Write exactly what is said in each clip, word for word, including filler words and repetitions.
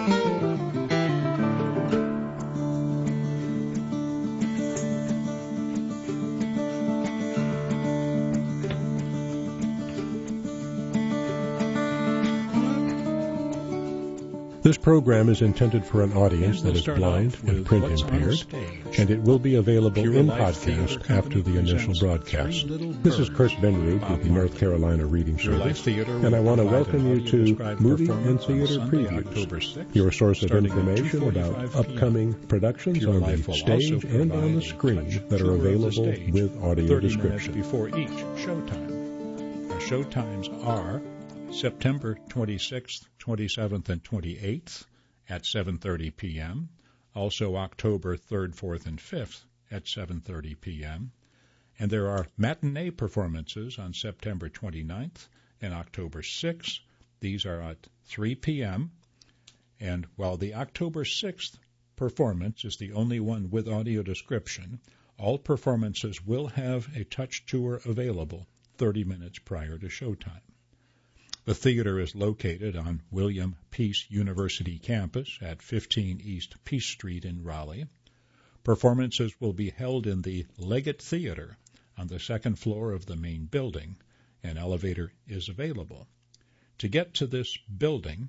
This program is intended for an audience that is blind and print impaired, and it will be available in podcast after the initial broadcast. This is Kurt Benrud with the North Carolina Reading Service, and I want to welcome you to Movie and Theater Previews, your source of information about upcoming productions on the stage and on the screen that are available with audio description. Before each showtime. Our showtimes are September twenty-sixth, twenty-seventh, and twenty-eighth at seven thirty p.m., also October third, fourth, and fifth at seven thirty p.m., and there are matinee performances on September twenty-ninth and October sixth. These are at three p.m., and while the October sixth performance is the only one with audio description, all performances will have a touch tour available thirty minutes prior to showtime. The theater is located on William Peace University campus at fifteen East Peace Street in Raleigh. Performances will be held in the Leggett Theater on the second floor of the main building. An elevator is available. To get to this building,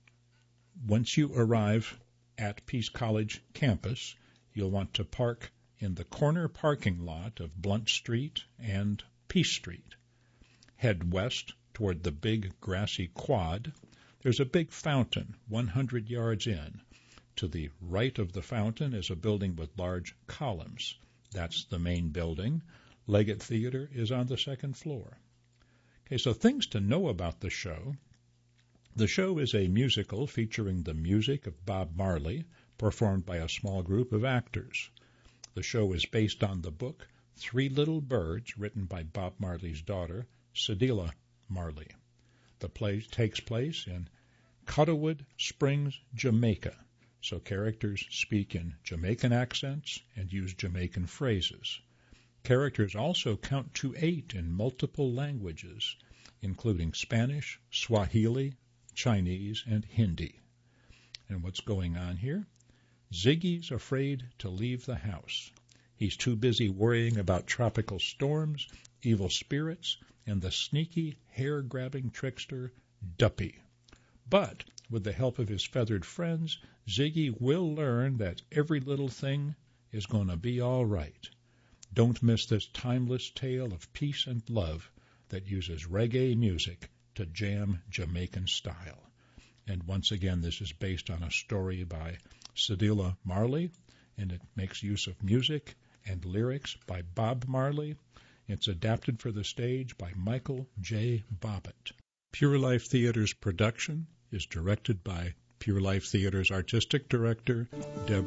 once you arrive at Peace College campus, you'll want to park in the corner parking lot of Blunt Street and Peace Street. Head west toward the big grassy quad. There's a big fountain one hundred yards in. To the right of the fountain is a building with large columns. That's the main building. Leggett Theater is on the second floor. Okay, so things to know about the show. The show is a musical featuring the music of Bob Marley, performed by a small group of actors. The show is based on the book Three Little Birds, written by Bob Marley's daughter, Cedilla Marley. The play takes place in Cotterwood Springs, Jamaica, so characters speak in Jamaican accents and use Jamaican phrases. Characters also count to eight in multiple languages, including Spanish, Swahili, Chinese, and Hindi. And what's going on here? Ziggy's afraid to leave the house. He's too busy worrying about tropical storms, evil spirits, and the sneaky, hair-grabbing trickster, Duppy. But, with the help of his feathered friends, Ziggy will learn that every little thing is going to be all right. Don't miss this timeless tale of peace and love that uses reggae music to jam Jamaican style. And once again, this is based on a story by Cedilla Marley, and it makes use of music and lyrics by Bob Marley. It's adapted for the stage by Michael J. Bobbitt. Pure Life Theater's production is directed by Pure Life Theater's artistic director, Deb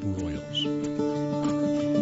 Royals.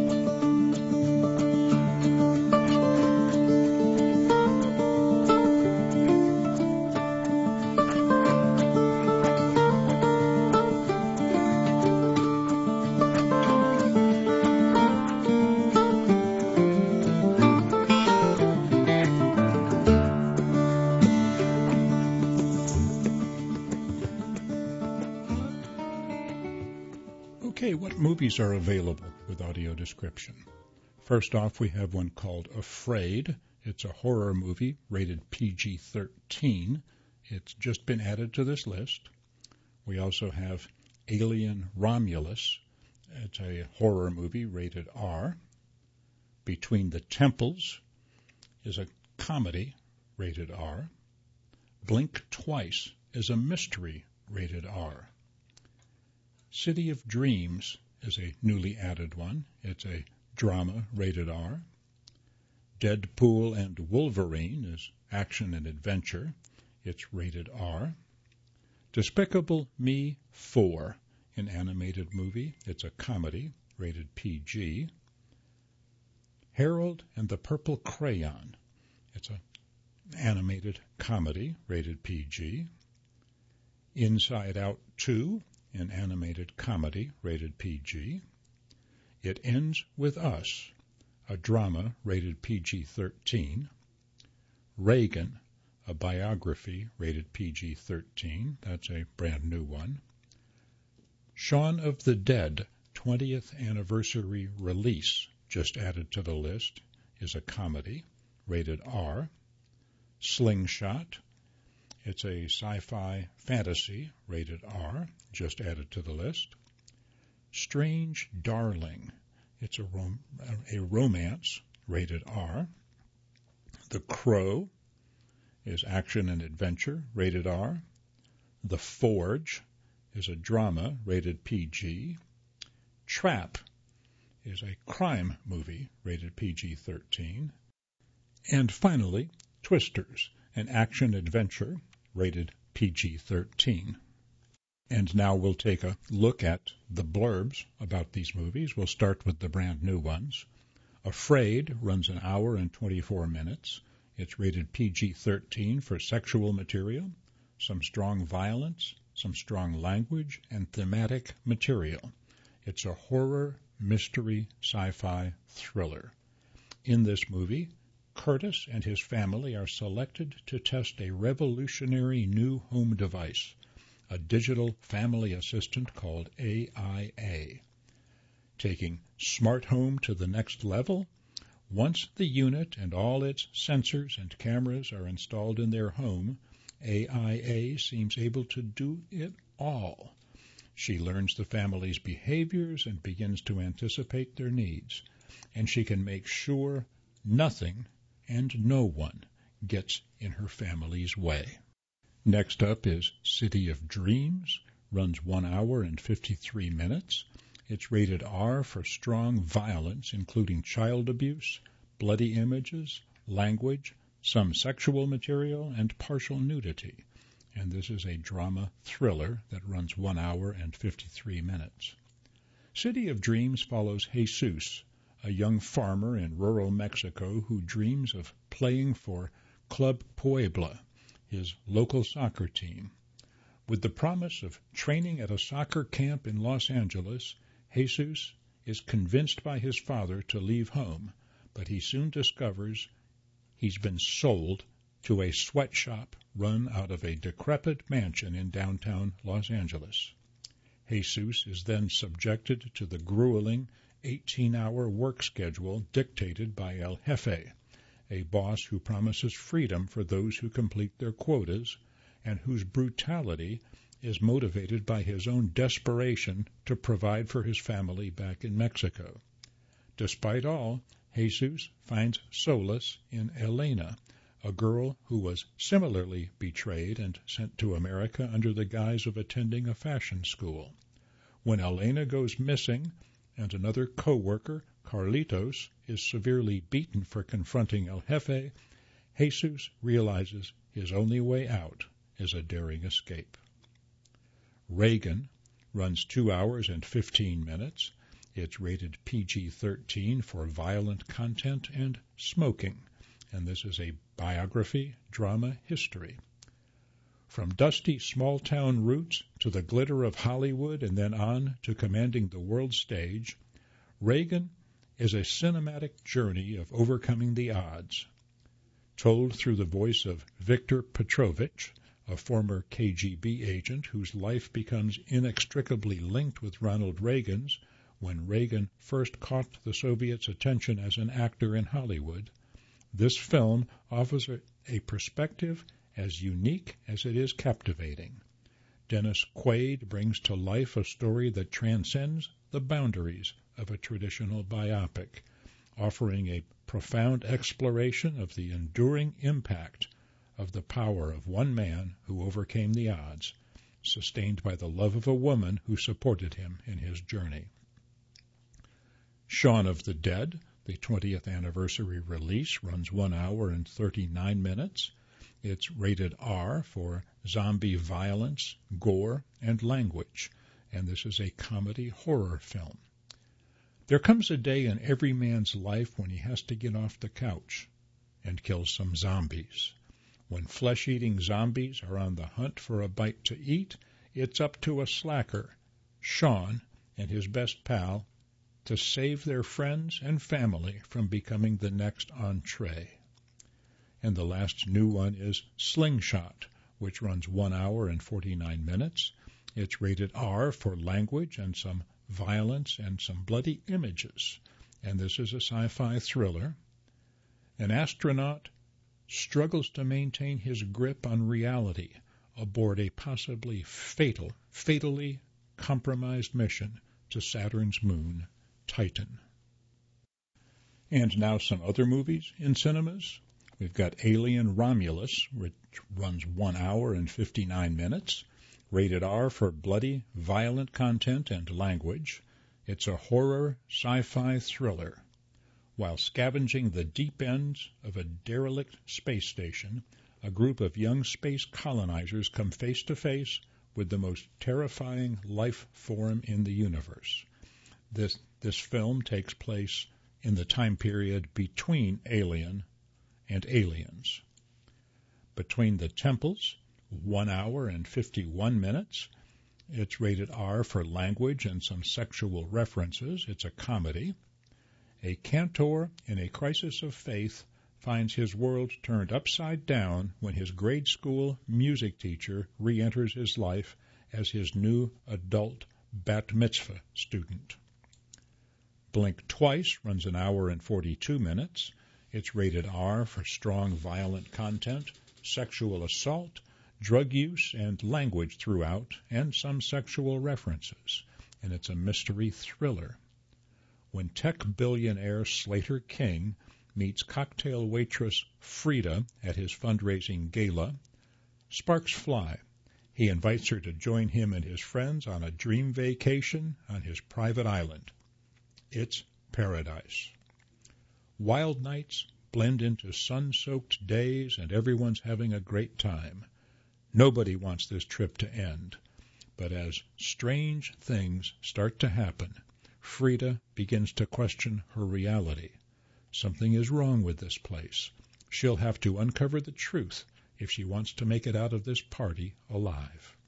Okay, what movies are available with audio description? First off, we have one called Afraid. It's a horror movie rated P G thirteen. It's just been added to this list. We also have Alien Romulus. It's a horror movie rated R. Between the Temples is a comedy rated R. Blink Twice is a mystery rated R. City of Dreams is a newly added one. It's a drama rated R. Deadpool and Wolverine is action and adventure. It's rated R. Despicable Me four, an animated movie. It's a comedy rated P G. Harold and the Purple Crayon. It's an animated comedy rated P G. Inside Out two, an animated comedy rated P G. It Ends With Us, a drama rated P G thirteen. Reagan, a biography rated P G thirteen. That's a brand new one. Shaun of the Dead, twentieth anniversary release, just added to the list, is a comedy, rated R. Slingshot, it's a sci-fi fantasy, rated R, just added to the list. Strange Darling, it's a, rom- a romance, rated R. The Crow is action and adventure, rated R. The Forge is a drama, rated P G. Trap is a crime movie, rated P G thirteen. And finally, Twisters, an action-adventure, rated P G thirteen. And now we'll take a look at the blurbs about these movies. We'll start with the brand new ones. Afraid runs an hour and twenty-four minutes. It's rated P G thirteen for sexual material, some strong violence, some strong language, and thematic material. It's a horror, mystery, sci-fi thriller. In this movie, Curtis and his family are selected to test a revolutionary new home device, a digital family assistant called A I A. Taking smart home to the next level, once the unit and all its sensors and cameras are installed in their home, A I A seems able to do it all. She learns the family's behaviors and begins to anticipate their needs, and she can make sure nothing and no one gets in her family's way. Next up is City of Dreams, runs one hour and fifty-three minutes. It's rated R for strong violence, including child abuse, bloody images, language, some sexual material, and partial nudity. And this is a drama thriller that runs one hour and fifty-three minutes. City of Dreams follows Jesus, a young farmer in rural Mexico who dreams of playing for Club Puebla, his local soccer team. With the promise of training at a soccer camp in Los Angeles, Jesus is convinced by his father to leave home, but he soon discovers he's been sold to a sweatshop run out of a decrepit mansion in downtown Los Angeles. Jesus is then subjected to the grueling eighteen-hour work schedule dictated by El Jefe, a boss who promises freedom for those who complete their quotas and whose brutality is motivated by his own desperation to provide for his family back in Mexico. Despite all, Jesus finds solace in Elena, a girl who was similarly betrayed and sent to America under the guise of attending a fashion school. When Elena goes missing and another co-worker, Carlitos, is severely beaten for confronting El Jefe, Jesus realizes his only way out is a daring escape. Reagan runs two hours and fifteen minutes. It's rated P G thirteen for violent content and smoking, and this is a biography, drama, history. From dusty small-town roots to the glitter of Hollywood and then on to commanding the world stage, Reagan is a cinematic journey of overcoming the odds. Told through the voice of Viktor Petrovich, a former K G B agent whose life becomes inextricably linked with Ronald Reagan's when Reagan first caught the Soviets' attention as an actor in Hollywood, this film offers a perspective as unique as it is captivating. Dennis Quaid brings to life a story that transcends the boundaries of a traditional biopic, offering a profound exploration of the enduring impact of the power of one man who overcame the odds, sustained by the love of a woman who supported him in his journey. Shaun of the Dead, the twentieth anniversary release, runs one hour and thirty-nine minutes. It's rated R for zombie violence, gore, and language, and this is a comedy horror film. There comes a day in every man's life when he has to get off the couch and kill some zombies. When flesh-eating zombies are on the hunt for a bite to eat, it's up to a slacker, Shaun, and his best pal, to save their friends and family from becoming the next entree. And the last new one is Slingshot, which runs one hour and forty-nine minutes. It's rated R for language and some violence and some bloody images. And this is a sci-fi thriller. An astronaut struggles to maintain his grip on reality aboard a possibly fatal, fatally compromised mission to Saturn's moon, Titan. And now some other movies in cinemas. We've got Alien Romulus, which runs one hour and fifty-nine minutes, rated R for bloody, violent content and language. It's a horror sci-fi thriller. While scavenging the deep ends of a derelict space station, a group of young space colonizers come face to face with the most terrifying life form in the universe. This, this film takes place in the time period between Alien and Aliens. Between the Temples, one hour and fifty-one minutes. It's rated R for language and some sexual references. It's a comedy. A cantor in a crisis of faith finds his world turned upside down when his grade school music teacher re-enters his life as his new adult bat mitzvah student. Blink Twice runs an hour and forty-two minutes. It's rated R for strong violent content, sexual assault, drug use, and language throughout, and some sexual references. And it's a mystery thriller. When tech billionaire Slater King meets cocktail waitress Frida at his fundraising gala, sparks fly. He invites her to join him and his friends on a dream vacation on his private island. It's paradise. Wild nights blend into sun-soaked days, and everyone's having a great time. Nobody wants this trip to end. But as strange things start to happen, Frida begins to question her reality. Something is wrong with this place. She'll have to uncover the truth if she wants to make it out of this party alive.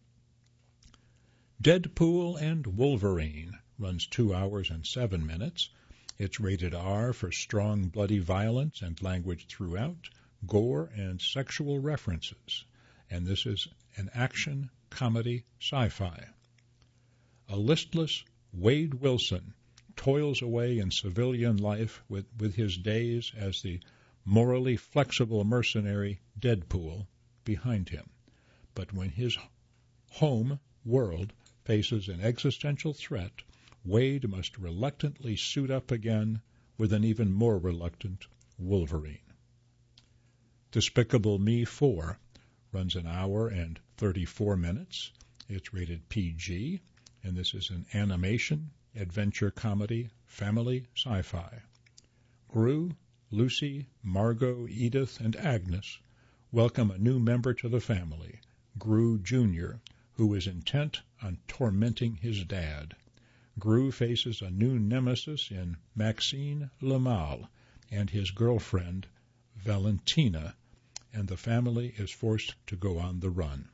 Deadpool and Wolverine runs two hours and seven minutes. It's rated R for strong bloody violence and language throughout, gore and sexual references. And this is an action comedy sci-fi. A listless Wade Wilson toils away in civilian life with, with his days as the morally flexible mercenary Deadpool behind him. But when his home world faces an existential threat, Wade must reluctantly suit up again with an even more reluctant Wolverine. Despicable Me four runs an hour and thirty-four minutes. It's rated P G, and this is an animation, adventure comedy, family sci-fi. Gru, Lucy, Margot, Edith, and Agnes welcome a new member to the family, Gru Junior, who is intent on tormenting his dad. Gru faces a new nemesis in Maxine Lamal and his girlfriend, Valentina, and the family is forced to go on the run.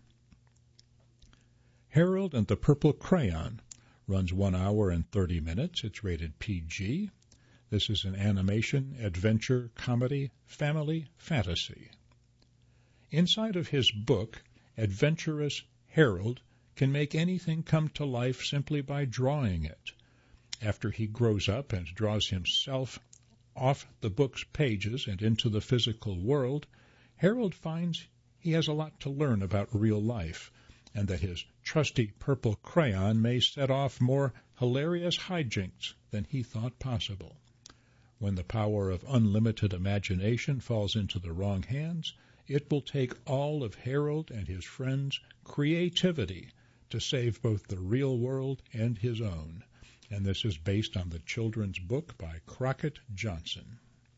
Harold and the Purple Crayon runs one hour and thirty minutes. It's rated P G. This is an animation, adventure, comedy, family, fantasy. Inside of his book, adventurous Harold can make anything come to life simply by drawing it. After he grows up and draws himself off the book's pages and into the physical world, Harold finds he has a lot to learn about real life, and that his trusty purple crayon may set off more hilarious hijinks than he thought possible. When the power of unlimited imagination falls into the wrong hands, it will take all of Harold and his friends' creativity to save both the real world and his own. And this is based on the children's book by Crockett Johnson.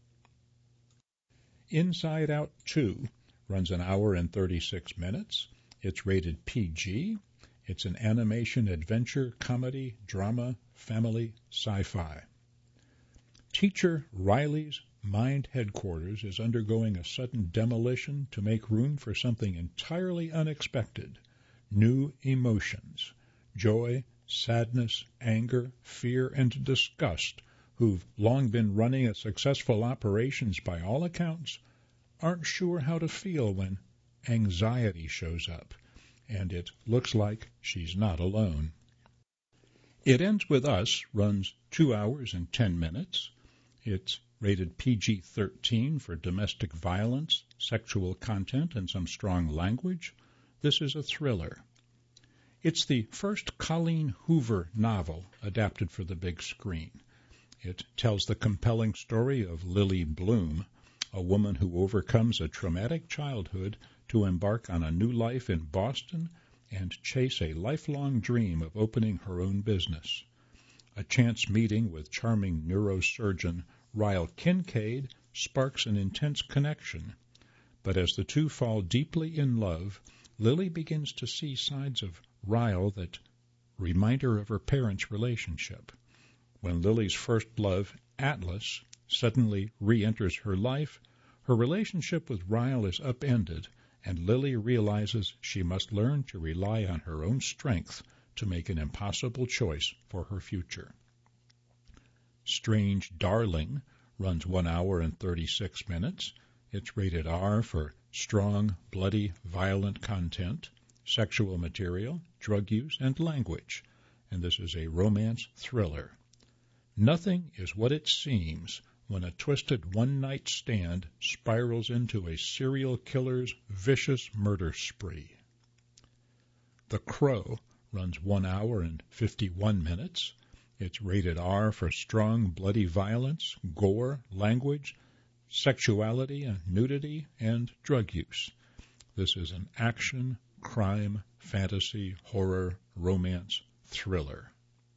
Inside Out two runs an hour and thirty-six minutes. It's rated P G. It's an animation, adventure, comedy, drama, family, sci-fi. Teacher Riley's mind headquarters is undergoing a sudden demolition to make room for something entirely unexpected. New emotions, joy, sadness, anger, fear, and disgust, who've long been running a successful operations by all accounts, aren't sure how to feel when anxiety shows up. and it looks like she's not alone. It Ends With Us runs two hours and ten minutes. It's rated P G thirteen for domestic violence, sexual content, and some strong language. This is a thriller. It's the first Colleen Hoover novel adapted for the big screen. It tells the compelling story of Lily Bloom, a woman who overcomes a traumatic childhood to embark on a new life in Boston and chase a lifelong dream of opening her own business. A chance meeting with charming neurosurgeon Ryle Kincaid sparks an intense connection. But as the two fall deeply in love, Lily begins to see sides of Ryle that remind her of her parents' relationship. When Lily's first love, Atlas, suddenly re-enters her life, her relationship with Ryle is upended, and Lily realizes she must learn to rely on her own strength to make an impossible choice for her future. Strange Darling runs one hour and thirty-six minutes. It's rated R for strong, bloody, violent content, sexual material, drug use, and language, and this is a romance thriller. Nothing is what it seems when a twisted one-night stand spirals into a serial killer's vicious murder spree. The Crow runs one hour and fifty-one minutes. It's rated R for strong, bloody violence, gore, language, sexuality, nudity, and drug use. This is an action, crime, fantasy, horror, romance thriller.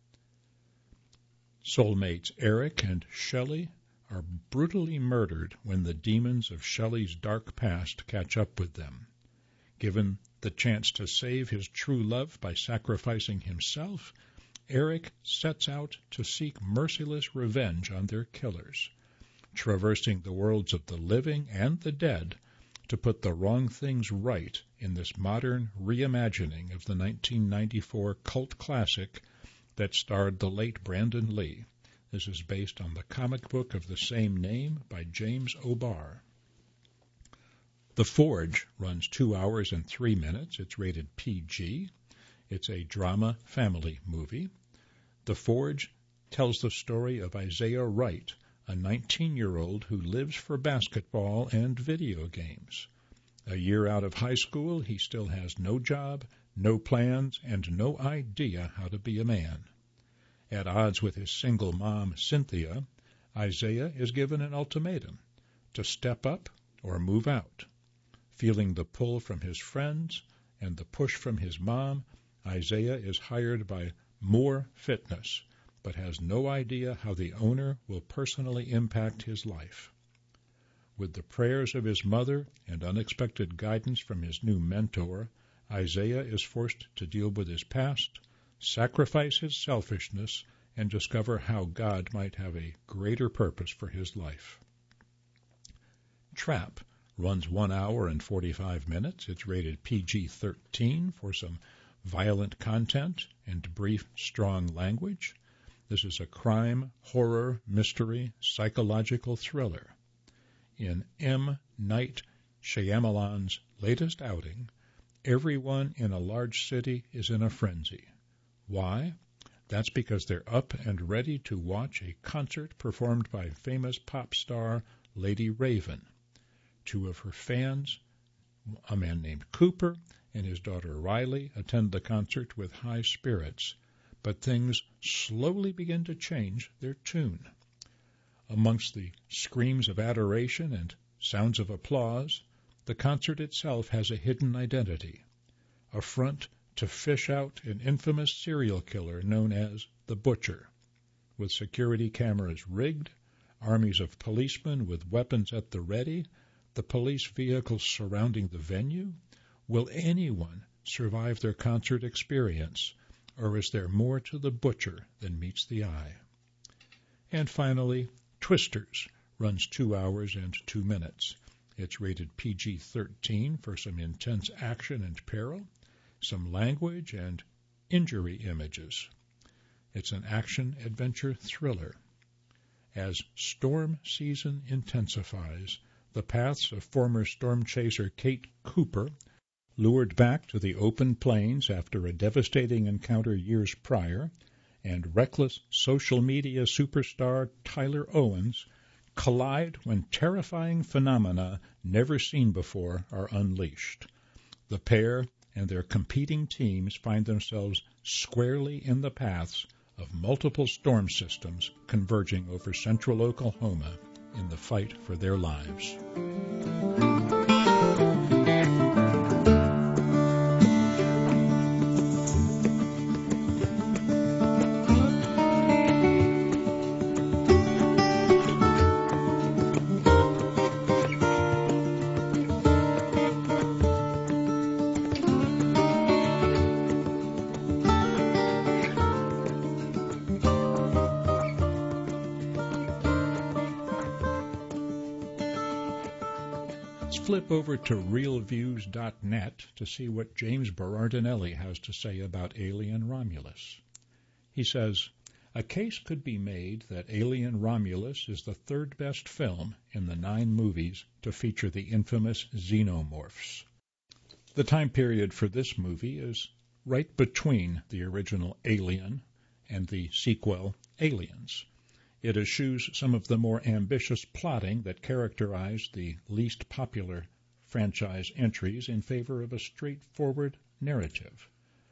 Soulmates Eric and Shelley are brutally murdered when the demons of Shelley's dark past catch up with them. Given the chance to save his true love by sacrificing himself, Eric sets out to seek merciless revenge on their killers, traversing the worlds of the living and the dead to put the wrong things right in this modern reimagining of the nineteen ninety-four cult classic that starred the late Brandon Lee. This is based on the comic book of the same name by James O'Barr. The Forge runs two hours and three minutes. It's rated P G. It's a drama family movie. The Forge tells the story of Isaiah Wright, a nineteen-year-old who lives for basketball and video games. A year out of high school, he still has no job, no plans, and no idea how to be a man. At odds with his single mom, Cynthia, Isaiah is given an ultimatum to step up or move out. Feeling the pull from his friends and the push from his mom, Isaiah is hired by More Fitness, but has no idea how the owner will personally impact his life. With the prayers of his mother and unexpected guidance from his new mentor, Isaiah is forced to deal with his past, sacrifice his selfishness, and discover how God might have a greater purpose for his life. Trap runs one hour and forty-five minutes. It's rated P G thirteen for some violent content and brief, strong language. This is a crime, horror, mystery, psychological thriller. In M. Night Shyamalan's latest outing, everyone in a large city is in a frenzy. Why? That's because they're up and ready to watch a concert performed by famous pop star Lady Raven. Two of her fans, a man named Cooper and his daughter Riley, attend the concert with high spirits, but things slowly begin to change their tune. Amongst the screams of adoration and sounds of applause, the concert itself has a hidden identity, a front to fish out an infamous serial killer known as the Butcher. With security cameras rigged, armies of policemen with weapons at the ready, the police vehicles surrounding the venue, will anyone survive their concert experience, or is there more to the Butcher than meets the eye? And finally, Twisters runs two hours and two minutes. It's rated P G thirteen for some intense action and peril, some language, and injury images. It's an action-adventure thriller. As storm season intensifies, the paths of former storm chaser Kate Cooper, lured back to the open plains after a devastating encounter years prior, and reckless social media superstar Tyler Owens collide when terrifying phenomena never seen before are unleashed. The pair and their competing teams find themselves squarely in the paths of multiple storm systems converging over central Oklahoma in the fight for their lives. Flip over to real views dot net to see what James Berardinelli has to say about Alien Romulus. He says, a case could be made that Alien Romulus is the third best film in the nine movies to feature the infamous xenomorphs. The time period for this movie is right between the original Alien and the sequel Aliens. It eschews some of the more ambitious plotting that characterized the least popular franchise entries in favor of a straightforward narrative.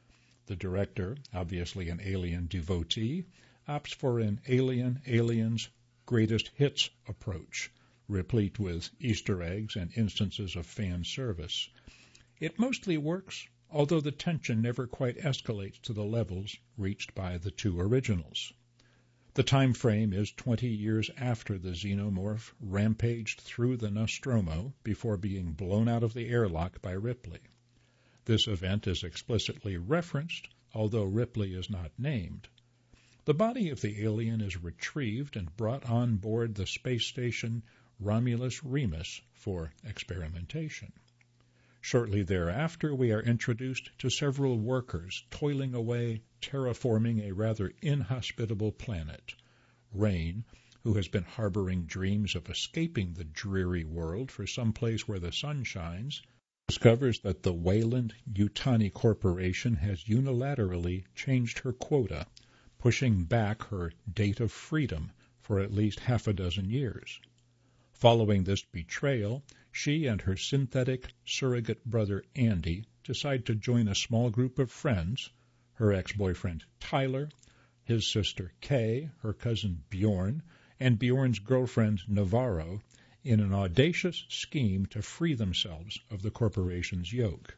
The director, obviously an Alien devotee, opts for an Alien Aliens greatest hits approach, replete with Easter eggs and instances of fan service. It mostly works, although the tension never quite escalates to the levels reached by the two originals. The time frame is twenty years after the xenomorph rampaged through the Nostromo before being blown out of the airlock by Ripley. This event is explicitly referenced, although Ripley is not named. The body of the alien is retrieved and brought on board the space station Romulus Remus for experimentation. Shortly thereafter, we are introduced to several workers toiling away terraforming a rather inhospitable planet. Rain, who has been harboring dreams of escaping the dreary world for some place where the sun shines, discovers that the Weyland-Yutani Corporation has unilaterally changed her quota, pushing back her date of freedom for at least half a dozen years. Following this betrayal, she and her synthetic surrogate brother Andy decide to join a small group of friends, her ex-boyfriend Tyler, his sister Kay, her cousin Bjorn, and Bjorn's girlfriend Navarro, in an audacious scheme to free themselves of the corporation's yoke.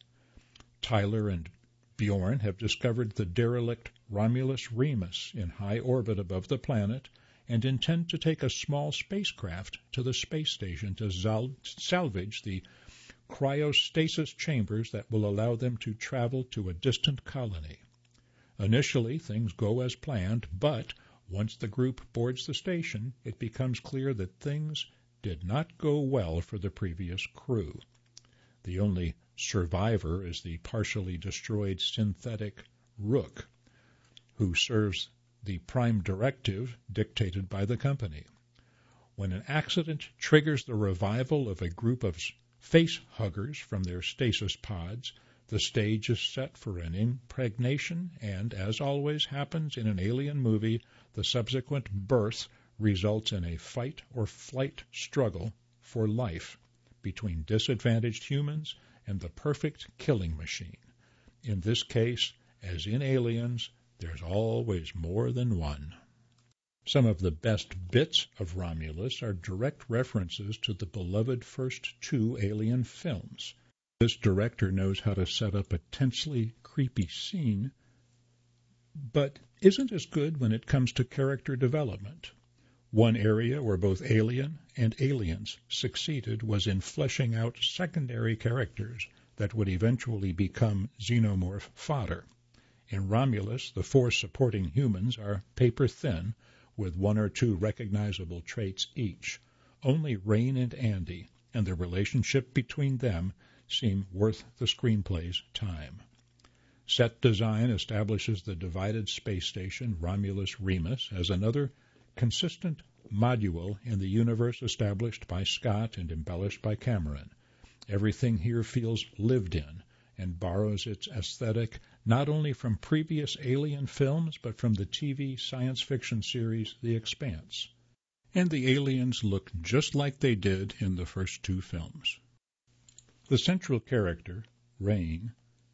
Tyler and Bjorn have discovered the derelict Romulus Remus in high orbit above the planet and intend to take a small spacecraft to the space station to zal- salvage the cryostasis chambers that will allow them to travel to a distant colony. Initially, things go as planned, but once the group boards the station, it becomes clear that things did not go well for the previous crew. The only survivor is the partially destroyed synthetic Rook, who serves the prime directive dictated by the company. When an accident triggers the revival of a group of face-huggers from their stasis pods, the stage is set for an impregnation, and, as always happens in an alien movie, the subsequent birth results in a fight-or-flight struggle for life between disadvantaged humans and the perfect killing machine. In this case, as in Aliens, there's always more than one. Some of the best bits of Romulus are direct references to the beloved first two Alien films. This director knows how to set up a tensely creepy scene, but isn't as good when it comes to character development. One area where both Alien and Aliens succeeded was in fleshing out secondary characters that would eventually become xenomorph fodder. In Romulus, the four supporting humans are paper-thin, with one or two recognizable traits each. Only Rain and Andy, and the relationship between them, seem worth the screenplay's time. Set design establishes the divided space station Romulus Remus as another consistent module in the universe established by Scott and embellished by Cameron. Everything here feels lived in, and borrows its aesthetic not only from previous Alien films, but from the T V science fiction series The Expanse. And the aliens look just like they did in the first two films. The central character, Rain,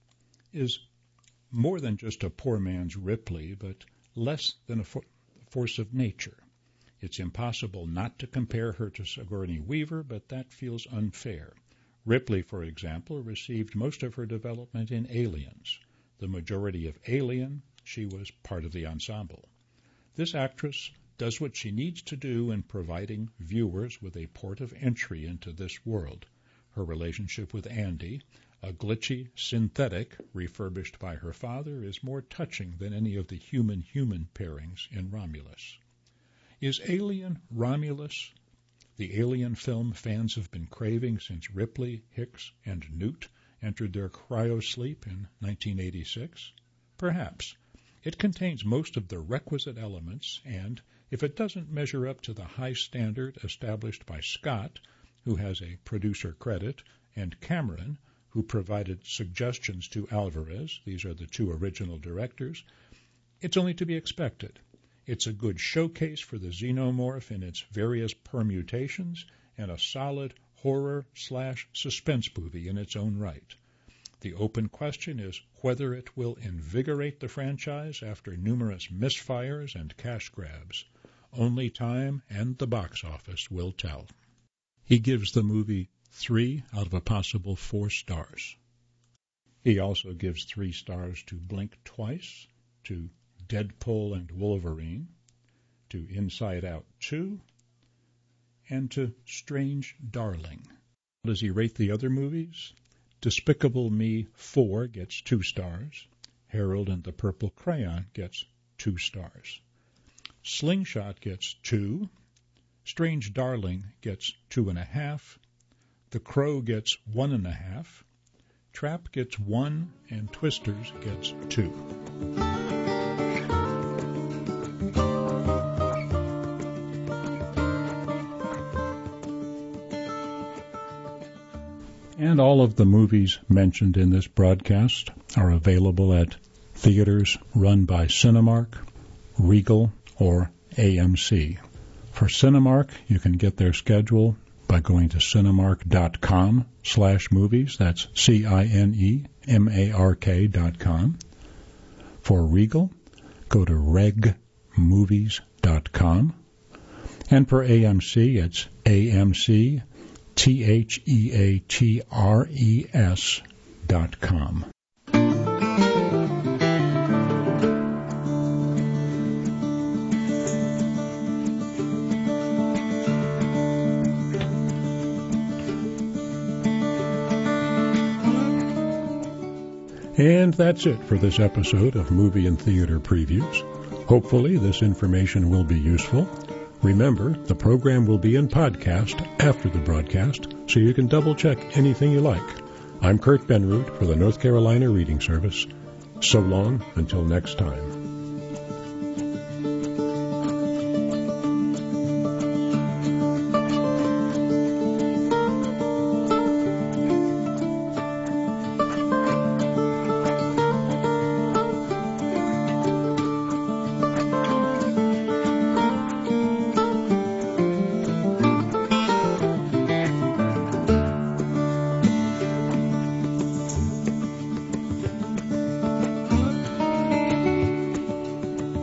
is more than just a poor man's Ripley, but less than a fo- force of nature. It's impossible not to compare her to Sigourney Weaver, but that feels unfair. Ripley, for example, received most of her development in Aliens. The majority of Alien, she was part of the ensemble. This actress does what she needs to do in providing viewers with a port of entry into this world. Her relationship with Andy, a glitchy synthetic refurbished by her father, is more touching than any of the human-human pairings in Romulus. Is Alien Romulus the Alien film fans have been craving since Ripley, Hicks, and Newt entered their cryosleep in nineteen eighty-six? Perhaps. It contains most of the requisite elements, and if it doesn't measure up to the high standard established by Scott, who has a producer credit, and Cameron, who provided suggestions to Alvarez, these are the two original directors, it's only to be expected. It's a good showcase for the xenomorph in its various permutations, and a solid horror-slash-suspense movie in its own right. The open question is whether it will invigorate the franchise after numerous misfires and cash grabs. Only time and the box office will tell. He gives the movie three out of a possible four stars. He also gives three stars to Blink Twice, to Deadpool and Wolverine, to Inside Out two, and to Strange Darling. Does he rate the other movies? Despicable Me four gets two stars. Harold and the Purple Crayon gets two stars. Slingshot gets two. Strange Darling gets two and a half. The Crow gets one and a half. Trap gets one, and Twisters gets two. And all of the movies mentioned in this broadcast are available at theaters run by Cinemark, Regal, or A M C. For Cinemark, you can get their schedule by going to cinemark.com slash movies. That's C I N E M A R K dot com. For Regal, go to reg movies dot com. And for A M C, it's A M C T H E A T R E S dot com. And that's it for this episode of Movie and Theater Previews. Hopefully this information will be useful. Remember, the program will be in podcast after the broadcast, so you can double-check anything you like. I'm Kurt Benrud for the North Carolina Reading Service. So long until next time.